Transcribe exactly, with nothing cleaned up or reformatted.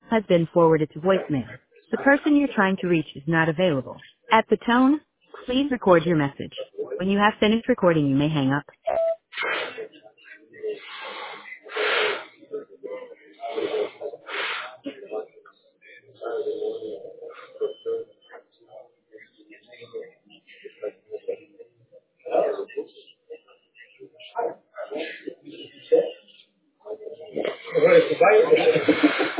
has been forwarded to voicemail. The person you're trying to reach is not available. At the tone, please record your message. When you have finished recording, you may hang up. Agora, isso vai.